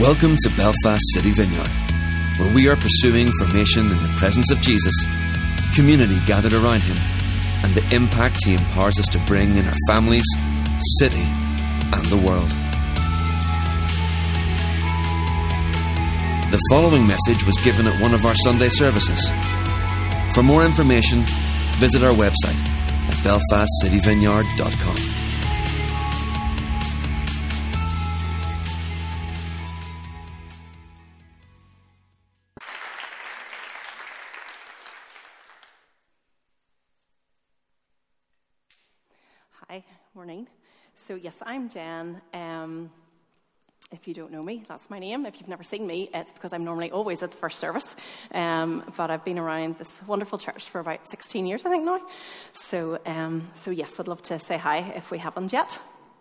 Welcome to Belfast City Vineyard, where we are pursuing formation in the presence of Jesus, community gathered around Him, and the impact He empowers us to bring in our families, city, and the world. The following message was given at one of our Sunday services. For more information, visit our website at belfastcityvineyard.com. Hi, morning. So yes, I'm Jen. If you don't know me, that's my name. If you've never seen me, it's because I'm normally always at the first service. But I've been around this wonderful church for about 16 years, I think now. So yes, I'd love to say hi if we haven't yet.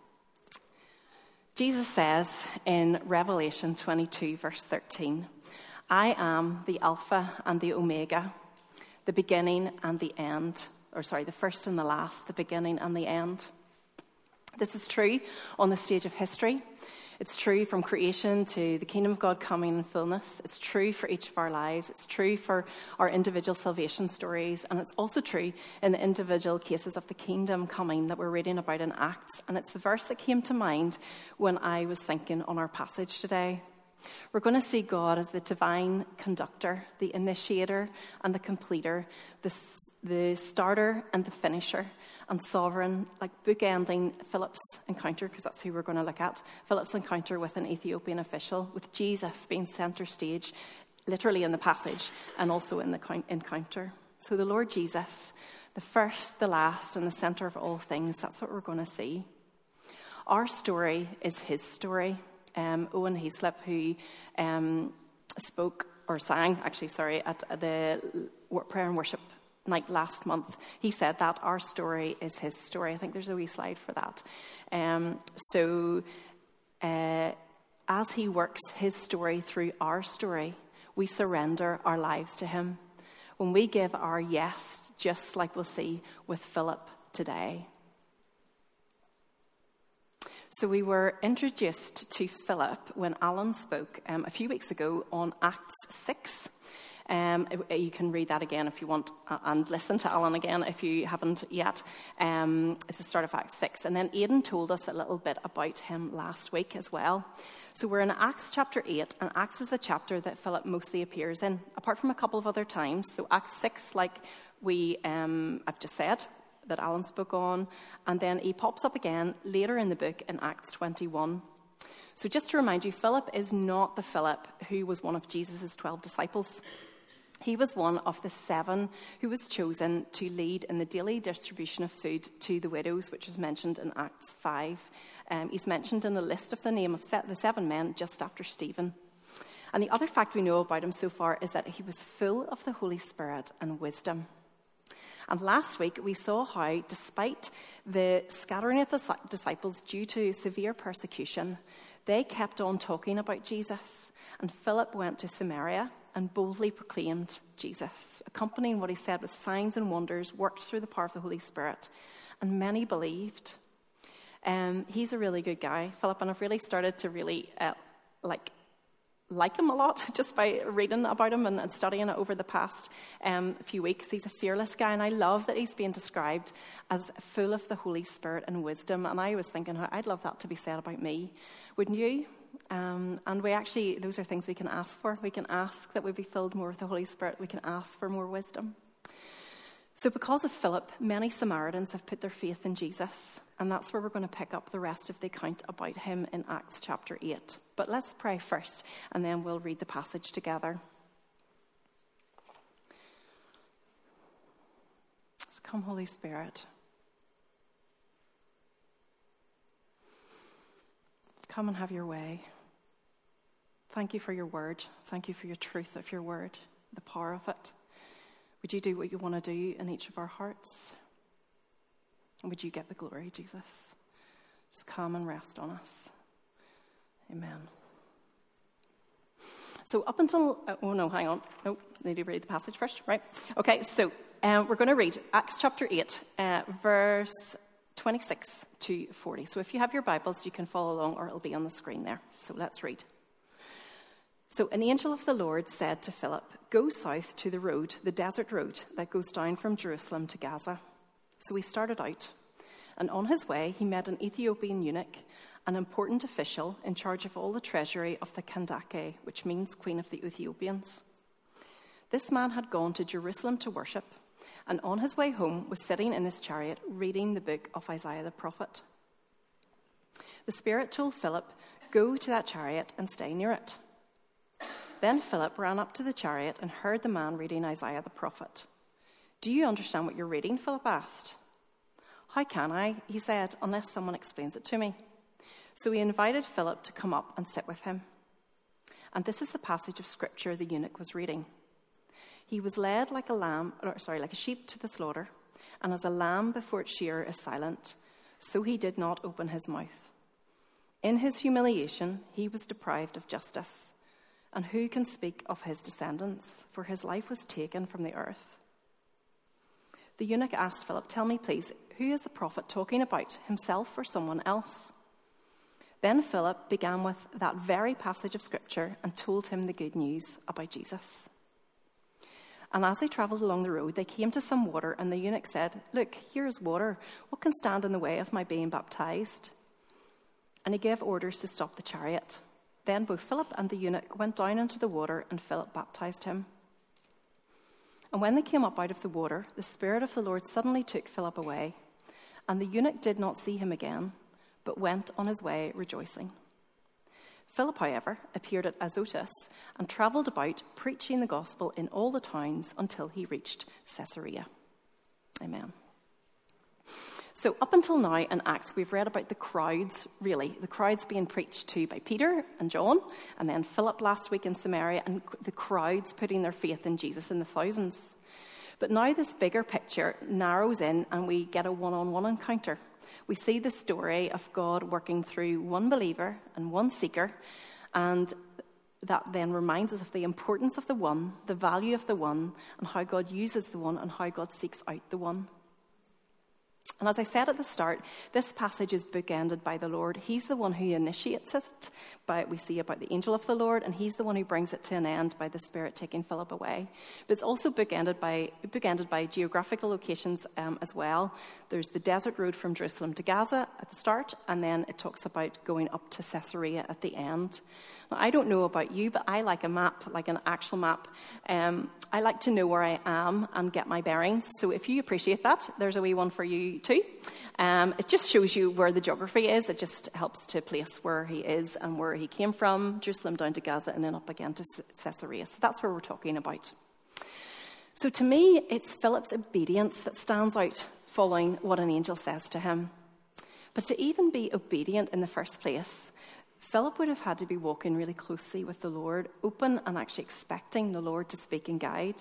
Jesus says in Revelation 22, verse 13, "I am the Alpha and the Omega, the beginning and the end." The first and the last, the beginning and the end. This is true on the stage of history. It's true from creation to the kingdom of God coming in fullness. It's true for each of our lives. It's true for our individual salvation stories. And it's also true in the individual cases of the kingdom coming that we're reading about in Acts. And it's the verse that came to mind when I was thinking on our passage today. We're going to see God as the divine conductor, the initiator and the completer, the starter and the finisher, and sovereign, like bookending Philip's encounter, because that's who we're going to look at. Philip's encounter with an Ethiopian official, with Jesus being center stage, literally in the passage, and also in the encounter. So the Lord Jesus, the first, the last, and the center of all things, that's what we're going to see. Our story is his story. Owen Heaslip, who sang at the prayer and worship night last month, he said that our story is his story. I think there's a wee slide for that. As he works his story through our story, we surrender our lives to him. When we give our yes, just like we'll see with Philip today. So we were introduced to Philip when Alan spoke a few weeks ago on Acts 6. You can read that again if you want and listen to Alan again if you haven't yet. It's the start of Acts 6. And then Aidan told us a little bit about him last week as well. So we're in Acts chapter 8, and Acts is the chapter that Philip mostly appears in, apart from a couple of other times. So Acts 6, like I've just said, that Alan spoke on, and then he pops up again later in the book in Acts 21. So just to remind you, Philip is not the Philip who was one of Jesus' 12 disciples. He was one of the 7 who was chosen to lead in the daily distribution of food to the widows, which was mentioned in Acts 5. He's mentioned in the list of the name of the 7 men just after Stephen. And the other fact we know about him so far is that he was full of the Holy Spirit and wisdom. And last week, we saw how, despite the scattering of the disciples due to severe persecution, they kept on talking about Jesus. And Philip went to Samaria and boldly proclaimed Jesus, accompanying what he said with signs and wonders worked through the power of the Holy Spirit. And many believed. He's a really good guy, Philip, and I've really started to really like him a lot just by reading about him and studying it over the past few weeks. He's a fearless guy, and I love that he's being described as full of the Holy Spirit and wisdom. And I was thinking, I'd love that to be said about me. Wouldn't you? And those are things we can ask for. We can ask that we be filled more with the Holy Spirit. We can ask for more wisdom. So because of Philip, many Samaritans have put their faith in Jesus. And that's where we're going to pick up the rest of the account about him in Acts chapter 8. But let's pray first, and then we'll read the passage together. So come, Holy Spirit. Come and have your way. Thank you for your word. Thank you for your truth of your word, the power of it. Would you do what you want to do in each of our hearts? And would you get the glory, Jesus? Just come and rest on us. Amen. So up until... hang on. No, need to read the passage first. Right. Okay, so we're going to read Acts chapter 8, verse 26 to 40. So if you have your Bibles, you can follow along, or it'll be on the screen there. So let's read. So an angel of the Lord said to Philip, "Go south to the road, the desert road that goes down from Jerusalem to Gaza." So he started out, and on his way he met an Ethiopian eunuch, an important official in charge of all the treasury of the Kandake, which means Queen of the Ethiopians. This man had gone to Jerusalem to worship, and on his way home was sitting in his chariot reading the book of Isaiah the prophet. The Spirit told Philip, "Go to that chariot and stay near it." Then Philip ran up to the chariot and heard the man reading Isaiah the prophet. "Do you understand what you're reading?" Philip asked. "How can I," he said, "unless someone explains it to me?" So he invited Philip to come up and sit with him. And this is the passage of scripture the eunuch was reading. "He was led like a sheep to the slaughter, and as a lamb before its shearer is silent, so he did not open his mouth. In his humiliation, he was deprived of justice. And who can speak of his descendants? For his life was taken from the earth." The eunuch asked Philip, "Tell me, please, who is the prophet talking about, himself or someone else?" Then Philip began with that very passage of scripture and told him the good news about Jesus. And as they travelled along the road, they came to some water, and the eunuch said, "Look, here is water. What can stand in the way of my being baptized?" And he gave orders to stop the chariot. Then both Philip and the eunuch went down into the water, and Philip baptized him. And when they came up out of the water, the Spirit of the Lord suddenly took Philip away, and the eunuch did not see him again, but went on his way rejoicing. Philip, however, appeared at Azotus and travelled about, preaching the gospel in all the towns until he reached Caesarea. Amen. So up until now in Acts, we've read about the crowds being preached to by Peter and John, and then Philip last week in Samaria, and the crowds putting their faith in Jesus in the thousands. But now this bigger picture narrows in, and we get a one-on-one encounter. We see the story of God working through one believer and one seeker, and that then reminds us of the importance of the one, the value of the one, and how God uses the one, and how God seeks out the one. And as I said at the start, this passage is bookended by the Lord. He's the one who initiates it. We see about the angel of the Lord, and he's the one who brings it to an end by the Spirit taking Philip away. But it's also bookended by geographical locations as well. There's the desert road from Jerusalem to Gaza at the start, and then it talks about going up to Caesarea at the end. Now, I don't know about you, but I like a map, like an actual map. I like to know where I am and get my bearings. So if you appreciate that, there's a wee one for you too. It just shows you where the geography is. It just helps to place where he is and where he came from, Jerusalem down to Gaza, and then up again to Caesarea. So that's where we're talking about. So to me, it's Philip's obedience that stands out, following what an angel says to him. But to even be obedient in the first place, Philip would have had to be walking really closely with the Lord, open and actually expecting the Lord to speak and guide.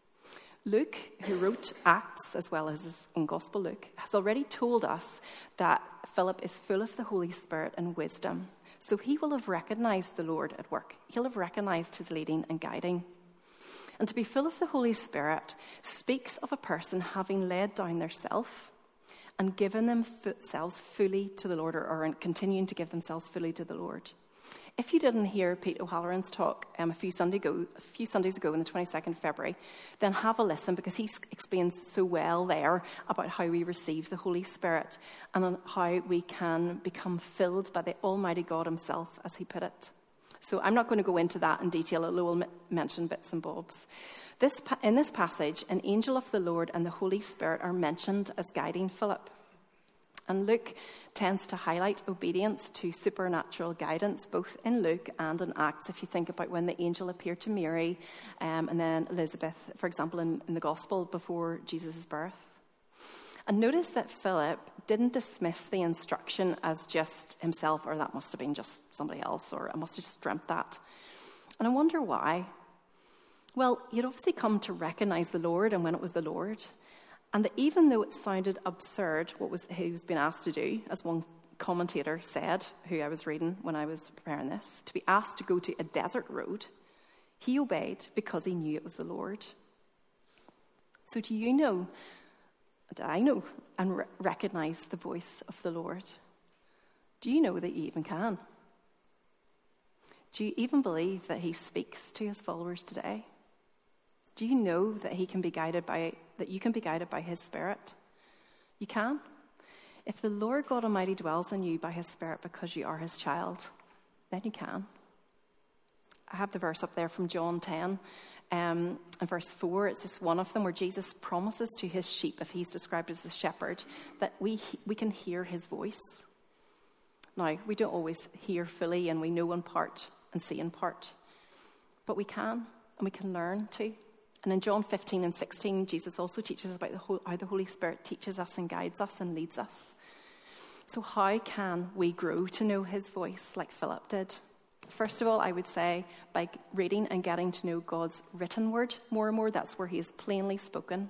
Luke, who wrote Acts as well as his own Gospel Luke, has already told us that Philip is full of the Holy Spirit and wisdom. So he will have recognized the Lord at work. He'll have recognized his leading and guiding. And to be full of the Holy Spirit speaks of a person having laid down their self and given themselves fully to the Lord, or continuing to give themselves fully to the Lord. If you didn't hear Pete O'Halloran's talk a few Sundays ago on the 22nd of February, then have a listen, because he explains so well there about how we receive the Holy Spirit and on how we can become filled by the Almighty God himself, as he put it. So I'm not going to go into that in detail, although we'll mention bits and bobs. In this passage, an angel of the Lord and the Holy Spirit are mentioned as guiding Philip. And Luke tends to highlight obedience to supernatural guidance, both in Luke and in Acts, if you think about when the angel appeared to Mary and then Elizabeth, for example, in the Gospel before Jesus' birth. And notice that Philip didn't dismiss the instruction as just himself, or that must have been just somebody else, or I must have just dreamt that. And I wonder why. Well, he'd obviously come to recognize the Lord, and when it was the Lord. And that even though it sounded absurd what he was being asked to do, as one commentator said, who I was reading when I was preparing this, to be asked to go to a desert road, he obeyed because he knew it was the Lord. So do you know, and I know, and recognize the voice of the Lord? Do you know that you even can? Do you even believe that he speaks to his followers today? Do you know that you can be guided by his Spirit? You can. If the Lord God Almighty dwells in you by his Spirit because you are his child, then you can. I have the verse up there from John 10, and verse 4. It's just one of them where Jesus promises to his sheep, if he's described as the shepherd, that we can hear his voice. Now, we don't always hear fully, and we know in part and see in part. But we can, and we can learn too. And in John 15 and 16, Jesus also teaches about how the Holy Spirit teaches us and guides us and leads us. So how can we grow to know his voice like Philip did? First of all, I would say by reading and getting to know God's written word more and more. That's where he is plainly spoken.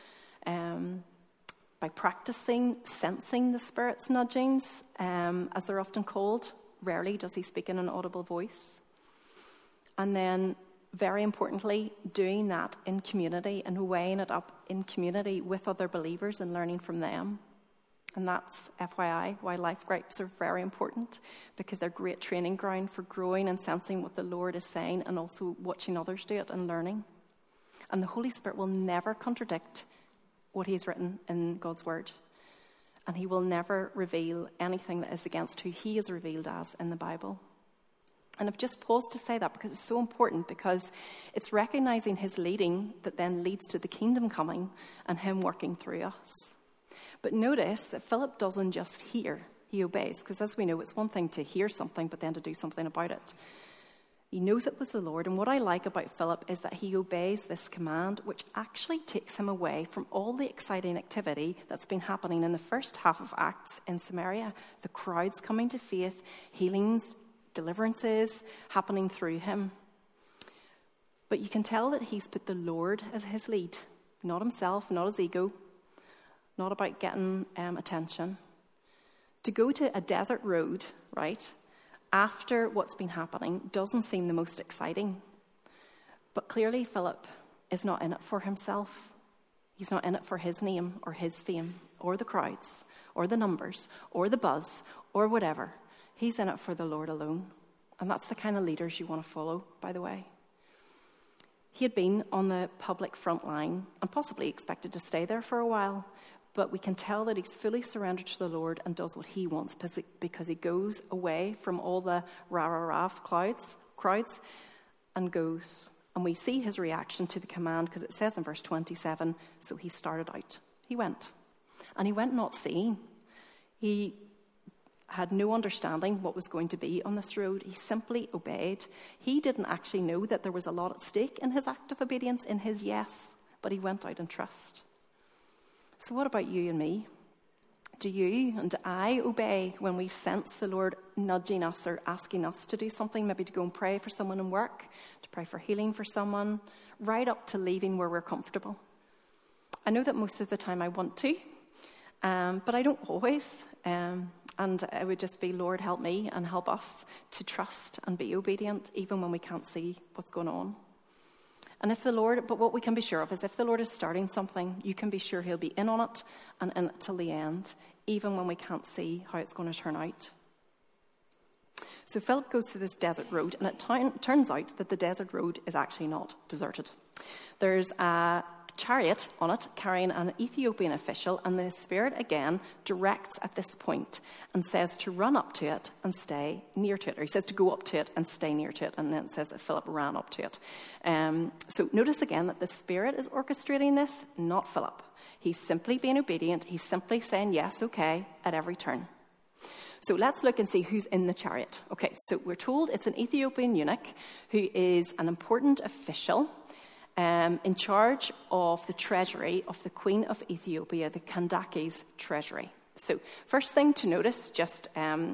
By practicing sensing the Spirit's nudgings, as they're often called. Rarely does he speak in an audible voice. And then, very importantly, doing that in community and weighing it up in community with other believers and learning from them. And that's, FYI, why life groups are very important, because they're great training ground for growing and sensing what the Lord is saying and also watching others do it and learning. And the Holy Spirit will never contradict what he's written in God's word. And he will never reveal anything that is against who he is revealed as in the Bible. And I've just paused to say that because it's so important, because it's recognizing his leading that then leads to the kingdom coming and him working through us. But notice that Philip doesn't just hear, he obeys. Because as we know, it's one thing to hear something, but then to do something about it. He knows it was the Lord. And what I like about Philip is that he obeys this command, which actually takes him away from all the exciting activity that's been happening in the first half of Acts in Samaria. The crowds coming to faith, healings, deliverances happening through him. But you can tell that he's put the Lord as his lead, not himself, not his ego, not about getting attention. To go to a desert road, right, after what's been happening doesn't seem the most exciting. But clearly Philip is not in it for himself. He's not in it for his name or his fame or the crowds or the numbers or the buzz or whatever. He's in it for the Lord alone. And that's the kind of leaders you want to follow, by the way. He had been on the public front line and possibly expected to stay there for a while. But we can tell that he's fully surrendered to the Lord and does what he wants, because he goes away from all the rah-rah-rah crowds and goes. And we see his reaction to the command, because it says in verse 27, so he started out. He went. And he went not seeing. He had no understanding what was going to be on this road. He simply obeyed. He didn't actually know that there was a lot at stake in his act of obedience, in his yes, but he went out in trust. So what about you and me? Do you and I obey when we sense the Lord nudging us or asking us to do something, maybe to go and pray for someone in work, to pray for healing for someone, right up to leaving where we're comfortable? I know that most of the time I want to, but I don't always. And it would just be, Lord, help me and help us to trust and be obedient, even when we can't see what's going on. And but what we can be sure of is if the Lord is starting something, you can be sure he'll be in on it and in it till the end, even when we can't see how it's going to turn out. So Philip goes to this desert road, and it turns out that the desert road is actually not deserted. There's a chariot on it carrying an Ethiopian official, and the Spirit again directs at this point and says to run up to it and stay near to it, or he says to go up to it and stay near to it, and then it says that Philip ran up to it. So notice again that the Spirit is orchestrating this, not Philip. He's simply being obedient. He's simply saying yes, okay, at every turn. So let's look and see who's in the chariot. Okay, so we're told it's an Ethiopian eunuch who is an important official in charge of the treasury of the Queen of Ethiopia, the Candace's treasury. So first thing to notice just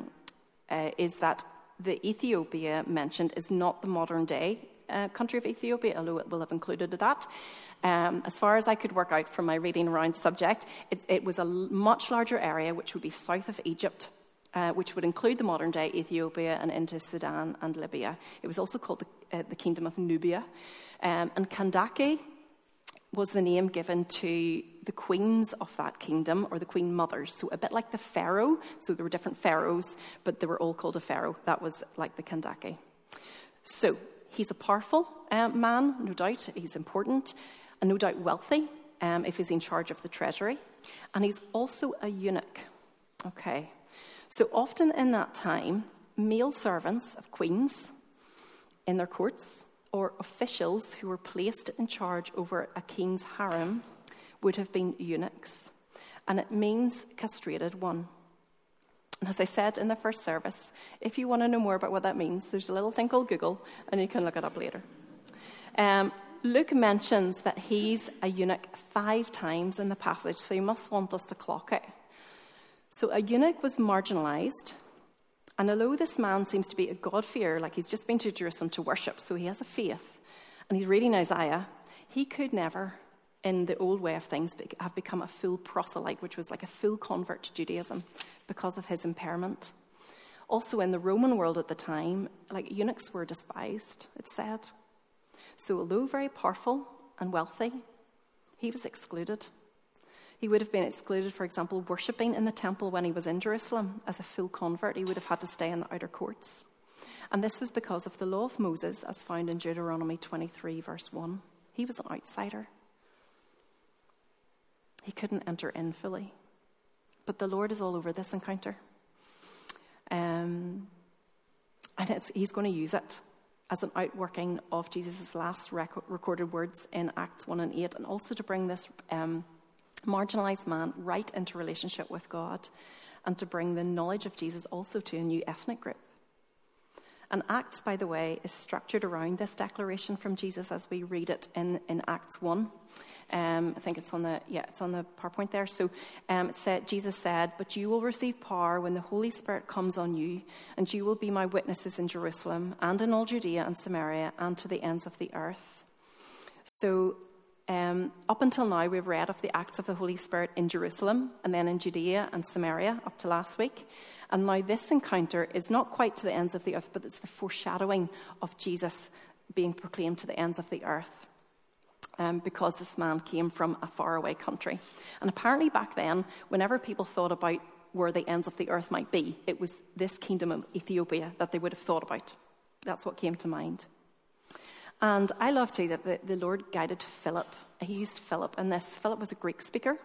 is that the Ethiopia mentioned is not the modern day country of Ethiopia, although it will have included that. As far as I could work out from my reading around the subject, it was a much larger area which would be south of Egypt, which would include the modern day Ethiopia and into Sudan and Libya. It was also called the Kingdom of Nubia. And Candace was the name given to the queens of that kingdom, or the queen mothers. So a bit like the pharaoh. So there were different pharaohs, but they were all called a pharaoh. That was like the Candace. So he's a powerful man, no doubt. He's important and no doubt wealthy if he's in charge of the treasury. And he's also a eunuch. Okay. So often in that time, male servants of queens in their courts or officials who were placed in charge over a king's harem would have been eunuchs. And it means castrated one. And as I said in the first service, if you want to know more about what that means, there's a little thing called Google, and you can look it up later. Luke mentions that he's a eunuch 5 times in the passage, so you must want us to clock it. So a eunuch was marginalized, and although this man seems to be a God-fearer, like he's just been to Jerusalem to worship, so he has a faith, and he's reading Isaiah, he could never, in the old way of things, have become a full proselyte, which was like a full convert to Judaism because of his impairment. Also in the Roman world at the time, like eunuchs were despised, it's said. So although very powerful and wealthy, he was excluded. He would have been excluded, for example, worshipping in the temple when he was in Jerusalem as a full convert. He would have had to stay in the outer courts. And this was because of the law of Moses as found in Deuteronomy 23, verse 1. He was an outsider. He couldn't enter in fully. But the Lord is all over this encounter. And he's going to use it as an outworking of Jesus' last recorded words in Acts 1 and 8, and also to bring this marginalized man right into relationship with God, and to bring the knowledge of Jesus also to a new ethnic group. And Acts, by the way, is structured around this declaration from Jesus as we read it in Acts 1. I think it's on the PowerPoint there. So it said, Jesus said, "But you will receive power when the Holy Spirit comes on you, and you will be my witnesses in Jerusalem and in all Judea and Samaria and to the ends of the earth." So up until now, we've read of the acts of the Holy Spirit in Jerusalem and then in Judea and Samaria up to last week. And now this encounter is not quite to the ends of the earth, but it's the foreshadowing of Jesus being proclaimed to the ends of the earth. Because this man came from a faraway country. And apparently back then, whenever people thought about where the ends of the earth might be, it was this kingdom of Ethiopia that they would have thought about. That's what came to mind. And I love too that the Lord guided Philip. He used Philip in this. Philip was a Greek speaker.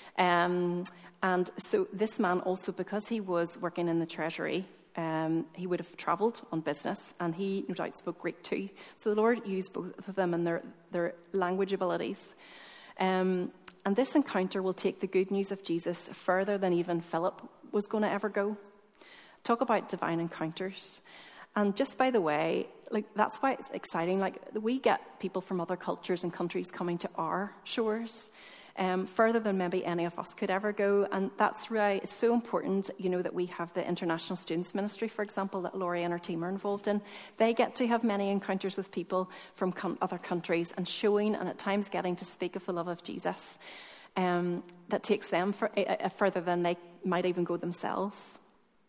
And so this man also, because he was working in the treasury, he would have travelled on business, and he no doubt spoke Greek too. So the Lord used both of them and their language abilities. And this encounter will take the good news of Jesus further than even Philip was going to ever go. Talk about divine encounters. And just by the way, like that's why it's exciting. Like we get people from other cultures and countries coming to our shores. Further than maybe any of us could ever go. And that's why it's so important, that we have the International Students Ministry, for example, that Laurie and her team are involved in. They get to have many encounters with people from other countries and showing and at times getting to speak of the love of Jesus that takes them further than they might even go themselves.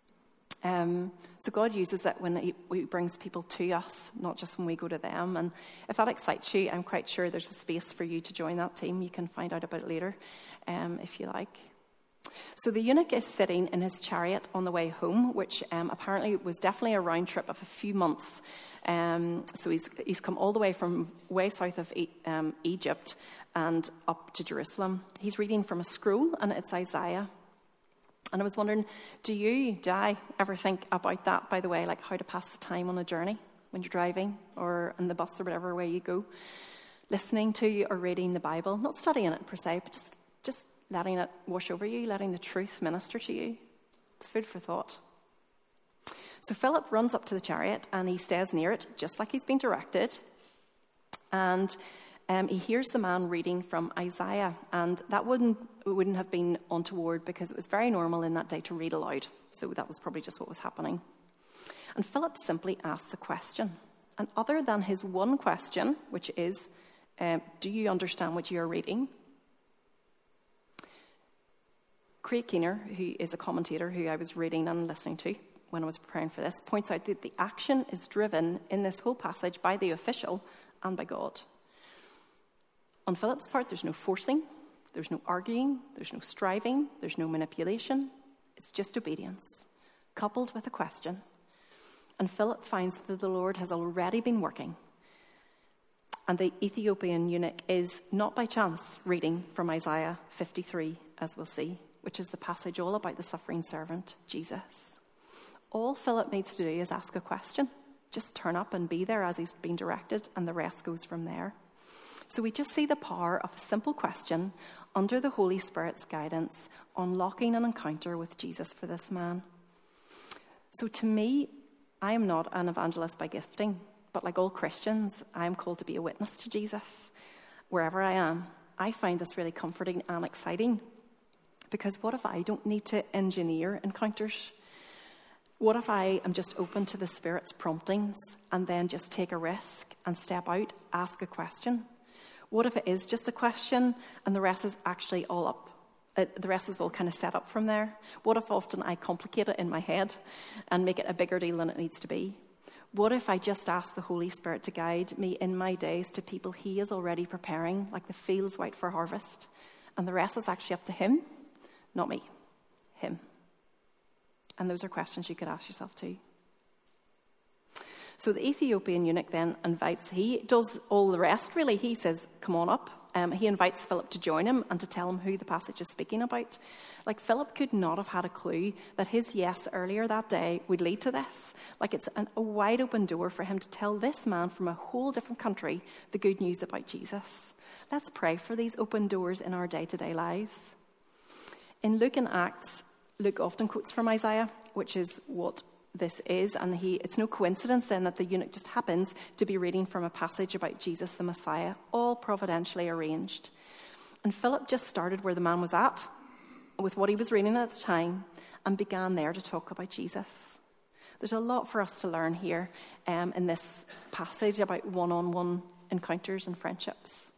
So God uses it when he brings people to us, not just when we go to them. And if that excites you, I'm quite sure there's a space for you to join that team. You can find out about it later, if you like. So the eunuch is sitting in his chariot on the way home, which apparently was definitely a round trip of a few months. So he's come all the way from way south of Egypt and up to Jerusalem. He's reading from a scroll, and it's Isaiah. And I was wondering, do I ever think about that, by the way, like how to pass the time on a journey when you're driving or in the bus or whatever way you go, listening to or reading the Bible, not studying it per se, but just letting it wash over you, letting the truth minister to you. It's food for thought. So Philip runs up to the chariot and he stays near it, just like he's been directed. And he hears the man reading from Isaiah, and that wouldn't have been untoward because it was very normal in that day to read aloud. So that was probably just what was happening. And Philip simply asks a question. And other than his one question, which is, do you understand what you're reading? Craig Keener, who is a commentator who I was reading and listening to when I was preparing for this, points out that the action is driven in this whole passage by the official and by God. On Philip's part, there's no forcing, there's no arguing, there's no striving, there's no manipulation. It's just obedience, coupled with a question. And Philip finds that the Lord has already been working. And the Ethiopian eunuch is not by chance reading from Isaiah 53, as we'll see, which is the passage all about the suffering servant, Jesus. All Philip needs to do is ask a question. Just turn up and be there as he's been directed, and the rest goes from there. So we just see the power of a simple question under the Holy Spirit's guidance, unlocking an encounter with Jesus for this man. So to me, I am not an evangelist by gifting, but like all Christians, I am called to be a witness to Jesus wherever I am. I find this really comforting and exciting, because what if I don't need to engineer encounters? What if I am just open to the Spirit's promptings and then just take a risk and step out, ask a question? What if it is just a question and the rest is actually all up? The rest is all kind of set up from there. What if often I complicate it in my head and make it a bigger deal than it needs to be? What if I just ask the Holy Spirit to guide me in my days to people he is already preparing, like the fields white for harvest, and the rest is actually up to him, not me, him? And those are questions you could ask yourself too. So the Ethiopian eunuch then he does all the rest really. He says, come on up. He invites Philip to join him and to tell him who the passage is speaking about. Like, Philip could not have had a clue that his yes earlier that day would lead to this. Like, it's a wide open door for him to tell this man from a whole different country the good news about Jesus. Let's pray for these open doors in our day-to-day lives. In Luke and Acts, Luke often quotes from Isaiah, which is what this is, and it's no coincidence then that the eunuch just happens to be reading from a passage about Jesus the Messiah, all providentially arranged. And Philip just started where the man was at, with what he was reading at the time, and began there to talk about Jesus. There's a lot for us to learn here in this passage about one-on-one encounters and friendships.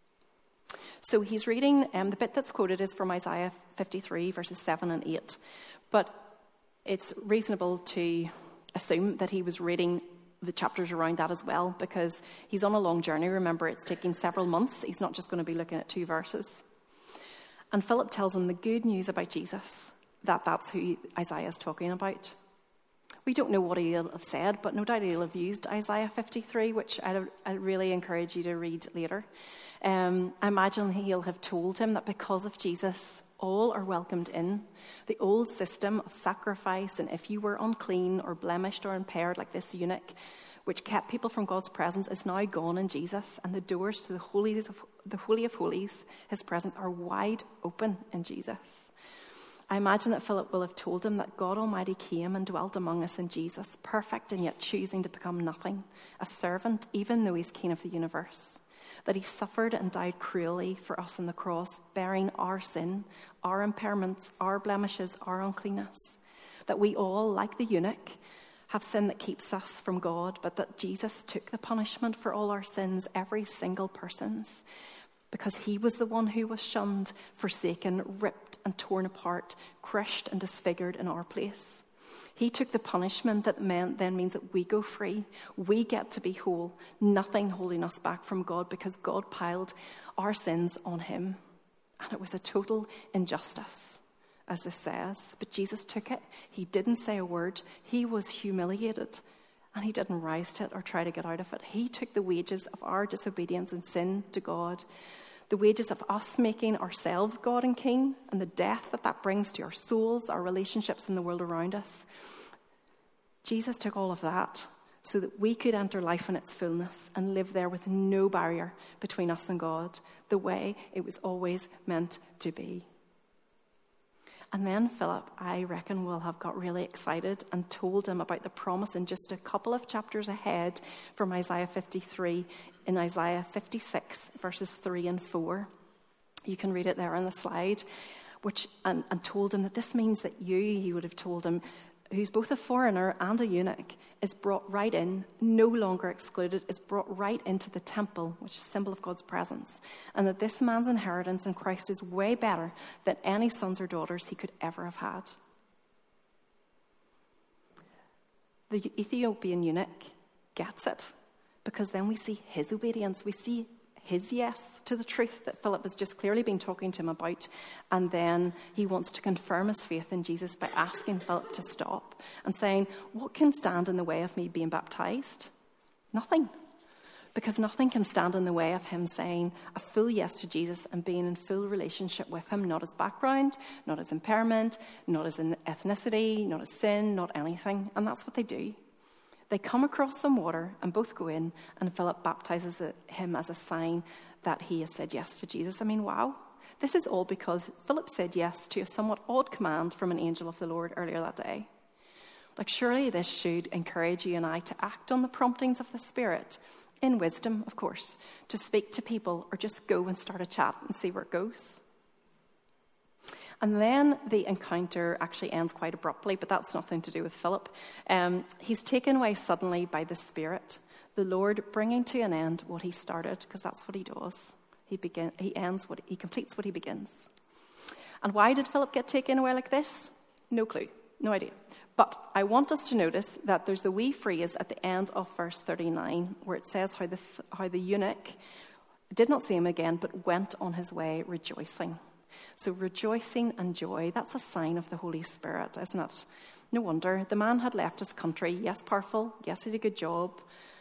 So he's reading, the bit that's quoted is from Isaiah 53, verses 7 and 8. But it's reasonable to assume that he was reading the chapters around that as well, because he's on a long journey. Remember, it's taking several months. He's not just going to be looking at 2 verses. And Philip tells him the good news about Jesus, that's who Isaiah is talking about. We don't know what he'll have said, but no doubt he'll have used Isaiah 53, which I really encourage you to read later. I imagine he'll have told him that because of Jesus, all are welcomed in. The old system of sacrifice, and if you were unclean or blemished or impaired like this eunuch, which kept people from God's presence, is now gone in Jesus, and the doors to the Holy of Holies, his presence, are wide open in Jesus. I imagine that Philip will have told him that God Almighty came and dwelt among us in Jesus, perfect and yet choosing to become nothing, a servant even though he's king of the universe. That he suffered and died cruelly for us on the cross, bearing our sin, our impairments, our blemishes, our uncleanness. That we all, like the eunuch, have sin that keeps us from God, but that Jesus took the punishment for all our sins, every single person's, because he was the one who was shunned, forsaken, ripped and torn apart, crushed and disfigured in our place. He took the punishment that then means that we go free. We get to be whole, nothing holding us back from God, because God piled our sins on him. And it was a total injustice, as this says. But Jesus took it. He didn't say a word. He was humiliated, and he didn't rise to it or try to get out of it. He took the wages of our disobedience and sin to God, the wages of us making ourselves God and King, and the death that brings to our souls, our relationships, and the world around us. Jesus took all of that so that we could enter life in its fullness and live there with no barrier between us and God, the way it was always meant to be. And then Philip, I reckon, will have got really excited and told him about the promise in just a couple of chapters ahead from Isaiah 53 in Isaiah 56, verses 3 and 4. You can read it there on the slide, and told him that this means that he would have told him, who's both a foreigner and a eunuch, is brought right in, no longer excluded, is brought right into the temple, which is a symbol of God's presence, and that this man's inheritance in Christ is way better than any sons or daughters he could ever have had. The Ethiopian eunuch gets it, because then we see his obedience, we see his yes to the truth that Philip has just clearly been talking to him about. And then he wants to confirm his faith in Jesus by asking Philip to stop and saying, what can stand in the way of me being baptized? Nothing. Because nothing can stand in the way of him saying a full yes to Jesus and being in full relationship with him, not his background, not his impairment, not his ethnicity, not his sin, not anything. And that's what they do. They come across some water and both go in, and Philip baptizes him as a sign that he has said yes to Jesus. I mean, wow. This is all because Philip said yes to a somewhat odd command from an angel of the Lord earlier that day. Like, surely this should encourage you and I to act on the promptings of the Spirit, in wisdom, of course, to speak to people or just go and start a chat and see where it goes. And then the encounter actually ends quite abruptly, but that's nothing to do with Philip. He's taken away suddenly by the Spirit, the Lord bringing to an end what he started, because that's what he does. He completes what he begins. And why did Philip get taken away like this? No clue, no idea. But I want us to notice that there's a wee phrase at the end of verse 39 where it says how the eunuch did not see him again, but went on his way rejoicing. So rejoicing and joy, that's a sign of the Holy Spirit, isn't it? No wonder. The man had left his country. Yes, powerful. Yes, he did a good job.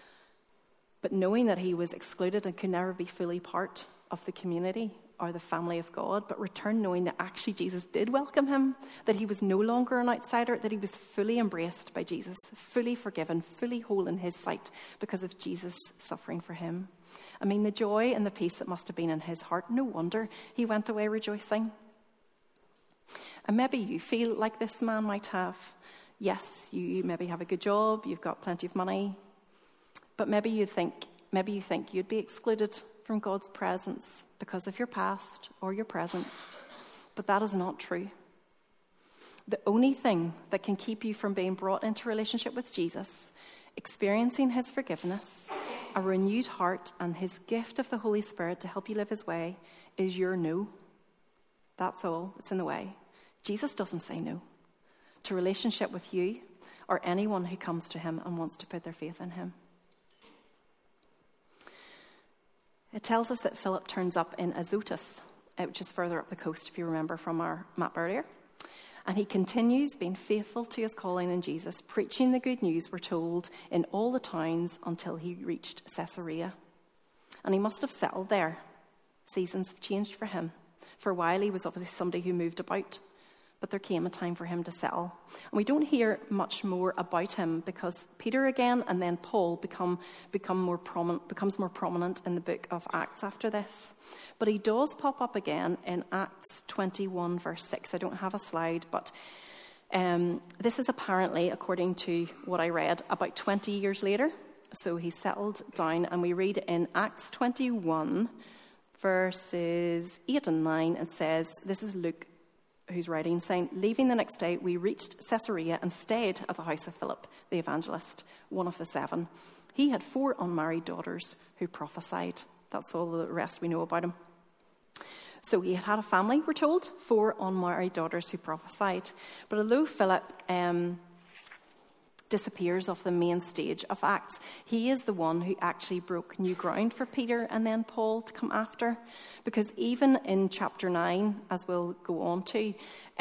But knowing that he was excluded and could never be fully part of the community or the family of God, but returned knowing that actually Jesus did welcome him, that he was no longer an outsider, that he was fully embraced by Jesus, fully forgiven, fully whole in his sight because of Jesus suffering for him. I mean, the joy and the peace that must have been in his heart, no wonder he went away rejoicing. And maybe you feel like this man might have. Yes, you maybe have a good job, you've got plenty of money, but maybe you think you'd be excluded from God's presence because of your past or your present. But that is not true. The only thing that can keep you from being brought into relationship with Jesus, experiencing his forgiveness, a renewed heart, and his gift of the Holy Spirit to help you live his way is your no. That's all. It's in the way. Jesus doesn't say no to relationship with you or anyone who comes to him and wants to put their faith in him. It tells us that Philip turns up in Azotus, which is further up the coast, if you remember from our map earlier. And he continues being faithful to his calling in Jesus, preaching the good news, we're told, in all the towns until he reached Caesarea. And he must have settled there. Seasons have changed for him. For a while, he was obviously somebody who moved about, but there came a time for him to settle. And we don't hear much more about him because Peter again and then Paul becomes more prominent in the book of Acts after this. But he does pop up again in Acts 21 verse 6. I don't have a slide, but this is apparently, according to what I read, about 20 years later. So he settled down, and we read in Acts 21 verses 8 and 9, it says, this is Luke who's writing, saying, leaving the next day, we reached Caesarea and stayed at the house of Philip, the evangelist, one of the 7. He had 4 unmarried daughters who prophesied. That's all the rest we know about him. So he had a family, we're told, 4 unmarried daughters who prophesied. But although Philip disappears off the main stage of Acts, he is the one who actually broke new ground for Peter and then Paul to come after. Because even in chapter 9, as we'll go on to,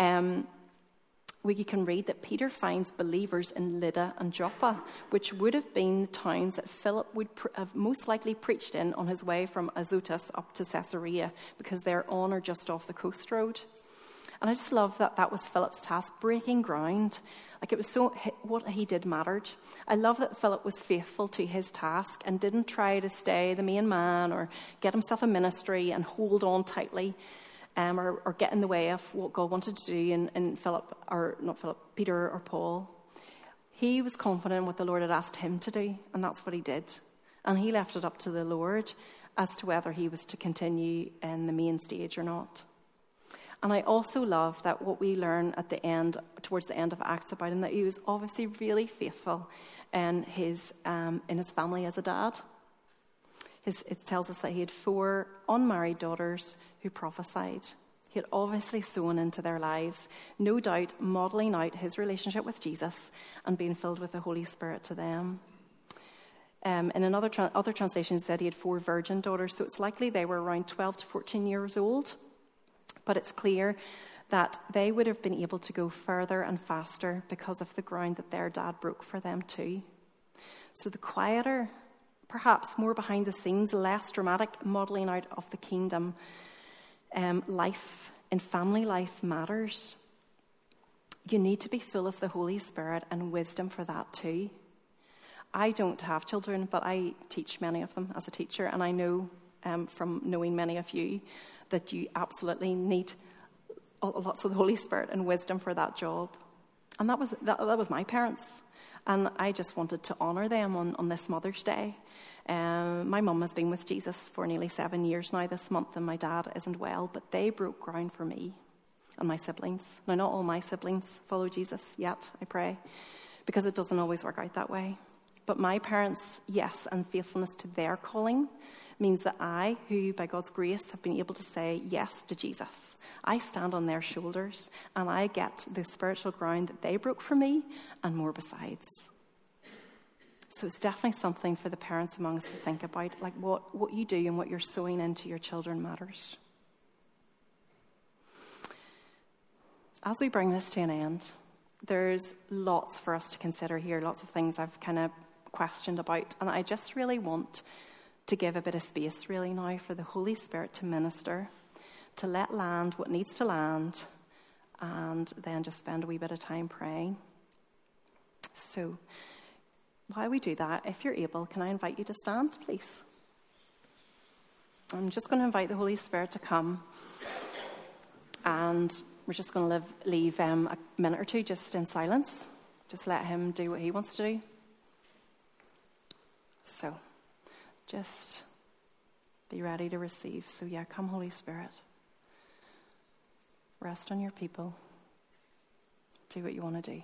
we can read that Peter finds believers in Lydda and Joppa, which would have been the towns that Philip would have most likely preached in on his way from Azotus up to Caesarea, because they're on or just off the coast road. And I just love that that was Philip's task, breaking ground. Like, it was so, what he did mattered. I love that Philip was faithful to his task and didn't try to stay the main man or get himself a ministry and hold on tightly or get in the way of what God wanted to do in Peter or Paul. He was confident in what the Lord had asked him to do, and that's what he did. And he left it up to the Lord as to whether he was to continue in the main stage or not. And I also love that what we learn at the end, towards the end of Acts about him, that he was obviously really faithful in his family as a dad. It tells us that he had 4 unmarried daughters who prophesied. He had obviously sown into their lives, no doubt modelling out his relationship with Jesus and being filled with the Holy Spirit to them. In other translations, it said he had 4 virgin daughters, so it's likely they were around 12 to 14 years old. But it's clear that they would have been able to go further and faster because of the ground that their dad broke for them too. So the quieter, perhaps more behind the scenes, less dramatic modelling out of the kingdom life and family life matters. You need to be full of the Holy Spirit and wisdom for that too. I don't have children, but I teach many of them as a teacher, and I know from knowing many of you that you absolutely need lots of the Holy Spirit and wisdom for that job. And that was my parents, and I just wanted to honour them on this Mother's Day. My mum has been with Jesus for nearly 7 years now this month, and my dad isn't well, but they broke ground for me and my siblings. Now, not all my siblings follow Jesus yet, I pray, because it doesn't always work out that way. But my parents' yes and faithfulness to their calling means that I, who by God's grace have been able to say yes to Jesus, I stand on their shoulders and I get the spiritual ground that they broke for me and more besides. So it's definitely something for the parents among us to think about, like what you do and what you're sowing into your children matters. As we bring this to an end, there's lots for us to consider here, lots of things I've kind of questioned about, and I just really want to give a bit of space really now for the Holy Spirit to minister, to let land what needs to land, and then just spend a wee bit of time praying. So while we do that, if you're able, can I invite you to stand, please? I'm just going to invite the Holy Spirit to come, and we're just going to leave a minute or two just in silence. Just let him do what he wants to do. So, just be ready to receive. So yeah, come Holy Spirit. Rest on your people. Do what you want to do.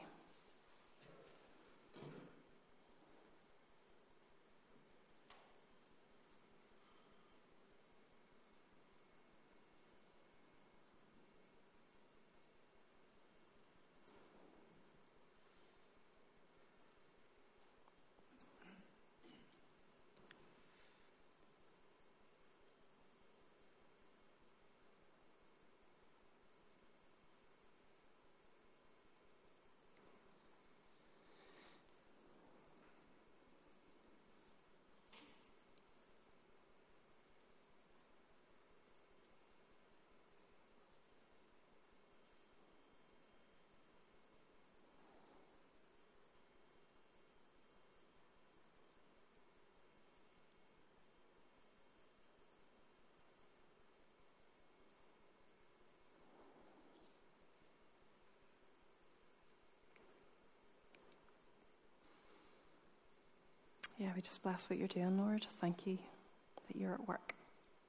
Yeah, we just bless what you're doing, Lord. Thank you that you're at work.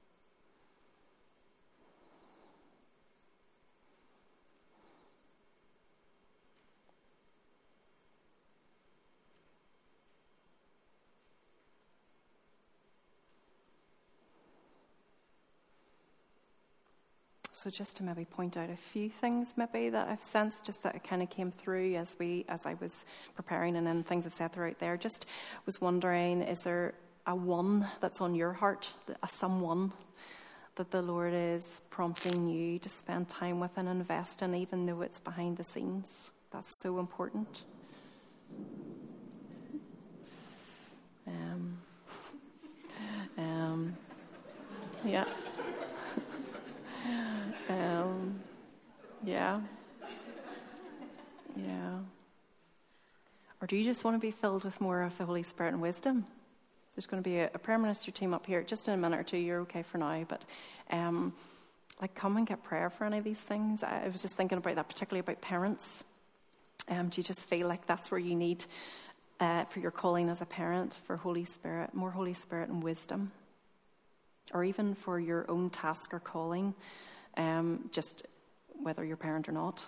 So just to maybe point out a few things maybe that I've sensed, just that it kind of came through as I was preparing, and then things I've said throughout there. Just was wondering, is there a one that's on your heart, a someone that the Lord is prompting you to spend time with and invest in, even though it's behind the scenes? That's so important. Yeah. Yeah. Or do you just want to be filled with more of the Holy Spirit and wisdom? There's going to be a prayer minister team up here just in a minute or two. You're okay for now, but come and get prayer for any of these things. I was just thinking about that, particularly about parents. Do you just feel like that's where you need for your calling as a parent, for Holy Spirit, more Holy Spirit and wisdom? Or even for your own task or calling, just whether you're a parent or not.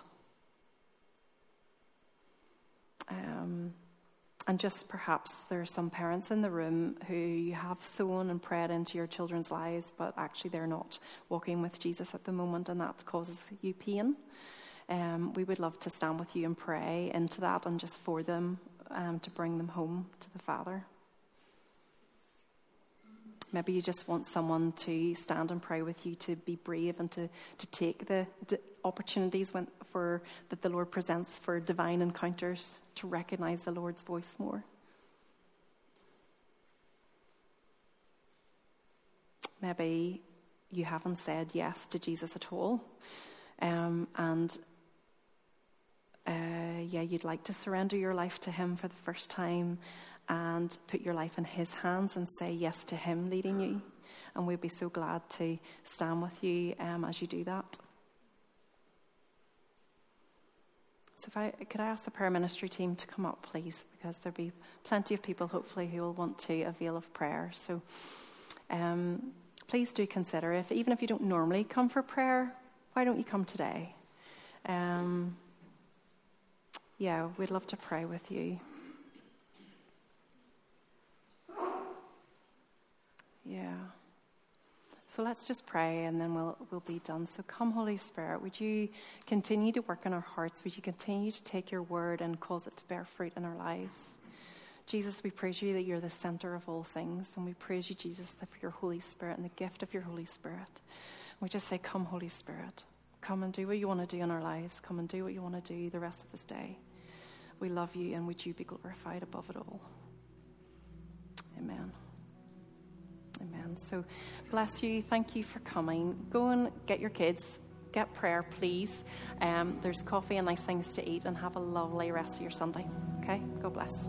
And just perhaps there are some parents in the room who you have sown and prayed into your children's lives, but actually they're not walking with Jesus at the moment, and that causes you pain. We would love to stand with you and pray into that, and just for them, to bring them home to the Father. Maybe you just want someone to stand and pray with you, to be brave and to take the opportunities that the Lord presents for divine encounters, to recognize the Lord's voice more. Maybe you haven't said yes to Jesus at all, you'd like to surrender your life to him for the first time and put your life in his hands and say yes to him leading you. And we'd be so glad to stand with you as you do that. So could I ask the prayer ministry team to come up, please, because there'll be plenty of people, hopefully, who will want to avail of prayer. So please do consider, even if you don't normally come for prayer, why don't you come today? We'd love to pray with you. Yeah. So let's just pray and then we'll be done. So come, Holy Spirit, would you continue to work in our hearts? Would you continue to take your word and cause it to bear fruit in our lives? Jesus, we praise you that you're the center of all things. And we praise you, Jesus, for your Holy Spirit and the gift of your Holy Spirit. We just say, come, Holy Spirit. Come and do what you want to do in our lives. Come and do what you want to do the rest of this day. We love you, and would you be glorified above it all. Amen. Amen. So bless you. Thank you for coming. Go and get your kids. Get prayer, please. There's coffee and nice things to eat, and have a lovely rest of your Sunday. Okay? God bless.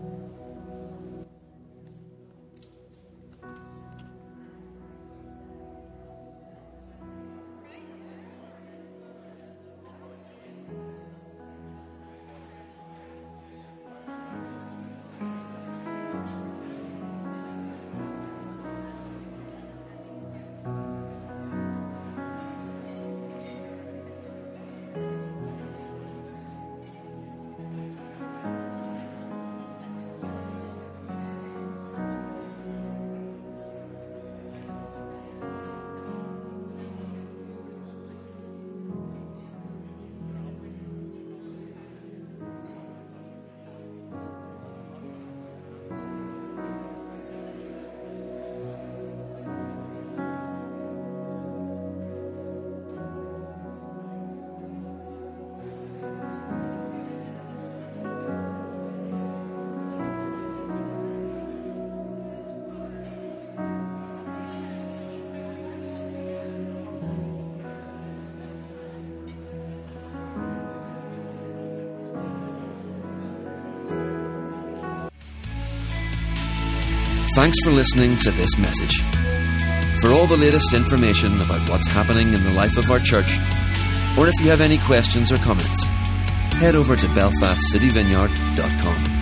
Thanks for listening to this message. For all the latest information about what's happening in the life of our church, or if you have any questions or comments, head over to belfastcityvineyard.com.